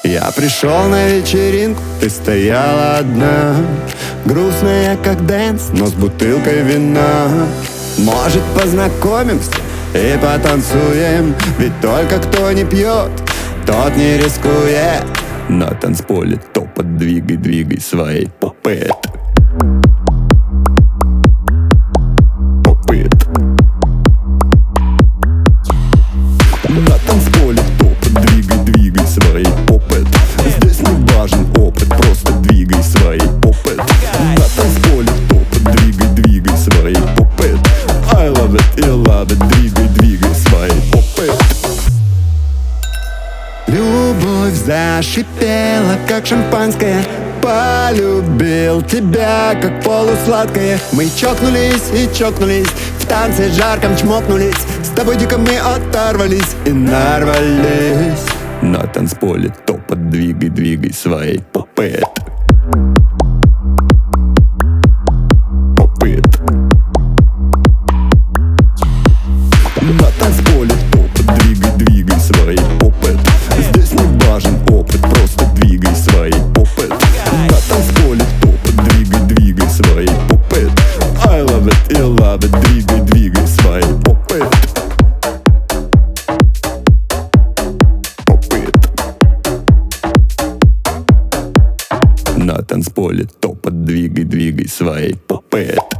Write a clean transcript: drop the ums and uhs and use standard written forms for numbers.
Я пришел на вечеринку, ты стояла одна, грустная как дэнс, но с бутылкой вина. Может, познакомимся и потанцуем, ведь только кто не пьет, тот не рискует. На танцполе топот, двигай, двигай своей попыт. На танцполе топот, двигай, двигай своей попыт. Здесь не важен опыт, просто двигай своей попыт. На танцполе топот, двигай, двигай своей попыт. I love it, you love it, двигай, двигай своей попыт. Любовь зашипела, как шампанское. Полюбил тебя, как полусладкое. Мы чокнулись и чокнулись, в танце жарком чмокнулись. С тобой дико мы оторвались и нарвались. На танцполе топот, двигай, двигай своей попыт. Попыт. На танцполе топот, двигай, двигай своей попыт. Здесь не важен опыт, просто двигай своей попыт. На танцполе топот, двигай, двигай своей попыт. I love it, you love it, двигай, двигай своей попыт. На танцполе топот, двигай, двигай своей попыт.